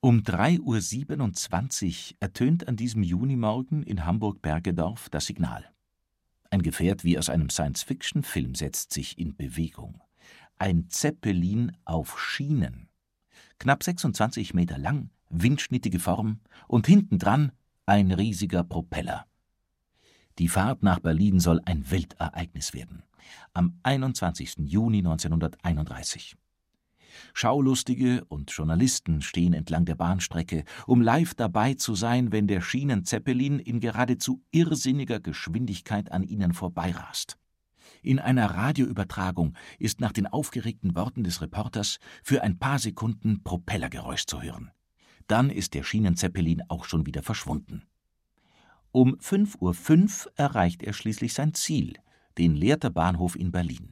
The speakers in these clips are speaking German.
Um 3:27 Uhr ertönt an diesem Junimorgen in Hamburg-Bergedorf das Signal. Ein Gefährt wie aus einem Science-Fiction-Film setzt sich in Bewegung. Ein Zeppelin auf Schienen. Knapp 26 Meter lang, windschnittige Form und hintendran ein riesiger Propeller. Die Fahrt nach Berlin soll ein Weltereignis werden. Am 21. Juni 1931. Schaulustige und Journalisten stehen entlang der Bahnstrecke, um live dabei zu sein, wenn der Schienenzeppelin in geradezu irrsinniger Geschwindigkeit an ihnen vorbeirast. In einer Radioübertragung ist nach den aufgeregten Worten des Reporters für ein paar Sekunden Propellergeräusch zu hören. Dann ist der Schienenzeppelin auch schon wieder verschwunden. Um 5:05 Uhr erreicht er schließlich sein Ziel, den Lehrter Bahnhof in Berlin.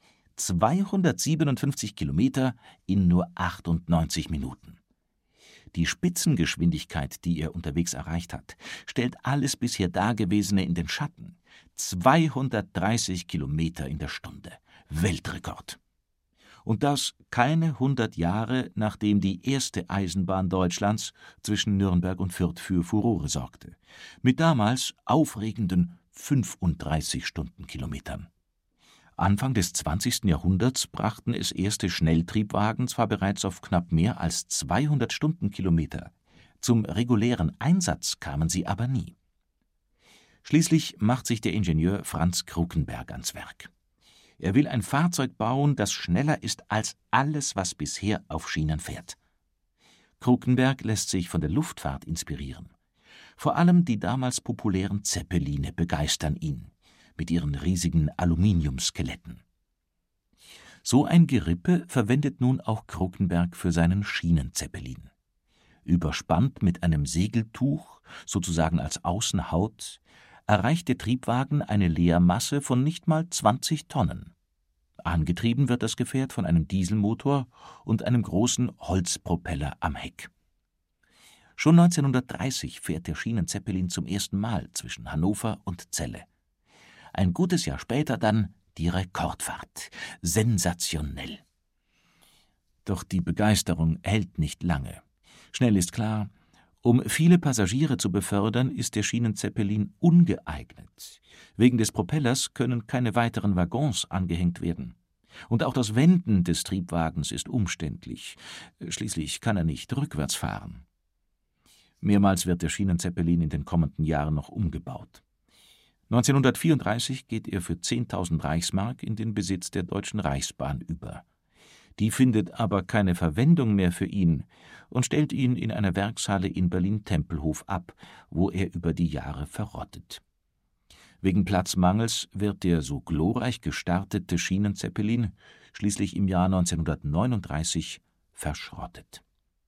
257 Kilometer in nur 98 Minuten. Die Spitzengeschwindigkeit, die er unterwegs erreicht hat, stellt alles bisher Dagewesene in den Schatten. 230 Kilometer in der Stunde. Weltrekord. Und das keine 100 Jahre, nachdem die erste Eisenbahn Deutschlands zwischen Nürnberg und Fürth für Furore sorgte. Mit damals aufregenden 35 Stundenkilometern. Anfang des 20. Jahrhunderts brachten es erste Schnelltriebwagen zwar bereits auf knapp mehr als 200 Stundenkilometer, zum regulären Einsatz kamen sie aber nie. Schließlich macht sich der Ingenieur Franz Krukenberg ans Werk. Er will ein Fahrzeug bauen, das schneller ist als alles, was bisher auf Schienen fährt. Krukenberg lässt sich von der Luftfahrt inspirieren. Vor allem die damals populären Zeppeline begeistern ihn mit ihren riesigen Aluminiumskeletten. So ein Gerippe verwendet nun auch Krukenberg für seinen Schienenzeppelin. Überspannt mit einem Segeltuch, sozusagen als Außenhaut, erreicht der Triebwagen eine Leermasse von nicht mal 20 Tonnen. Angetrieben wird das Gefährt von einem Dieselmotor und einem großen Holzpropeller am Heck. Schon 1930 fährt der Schienenzeppelin zum ersten Mal zwischen Hannover und Celle. Ein gutes Jahr später dann die Rekordfahrt. Sensationell. Doch die Begeisterung hält nicht lange. Schnell ist klar, um viele Passagiere zu befördern, ist der Schienenzeppelin ungeeignet. Wegen des Propellers können keine weiteren Waggons angehängt werden. Und auch das Wenden des Triebwagens ist umständlich. Schließlich kann er nicht rückwärts fahren. Mehrmals wird der Schienenzeppelin in den kommenden Jahren noch umgebaut. 1934 geht er für 10.000 Reichsmark in den Besitz der Deutschen Reichsbahn über. Die findet aber keine Verwendung mehr für ihn und stellt ihn in einer Werkshalle in Berlin-Tempelhof ab, wo er über die Jahre verrottet. Wegen Platzmangels wird der so glorreich gestartete Schienenzeppelin schließlich im Jahr 1939 verschrottet.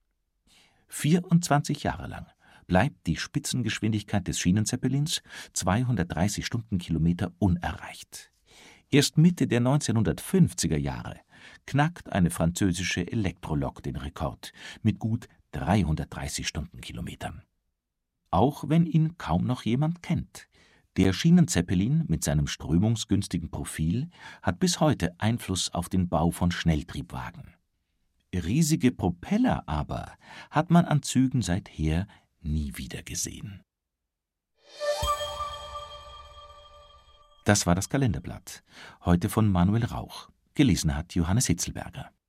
24 Jahre lang bleibt die Spitzengeschwindigkeit des Schienenzeppelins 230 Stundenkilometer unerreicht. Erst Mitte der 1950er Jahre knackt eine französische Elektrolok den Rekord mit gut 330 Stundenkilometern. Auch wenn ihn kaum noch jemand kennt. Der Schienenzeppelin mit seinem strömungsgünstigen Profil hat bis heute Einfluss auf den Bau von Schnelltriebwagen. Riesige Propeller aber hat man an Zügen seither nie wieder gesehen. Das war das Kalenderblatt. Heute von Manuel Rauch. Gelesen hat Johannes Hitzelberger.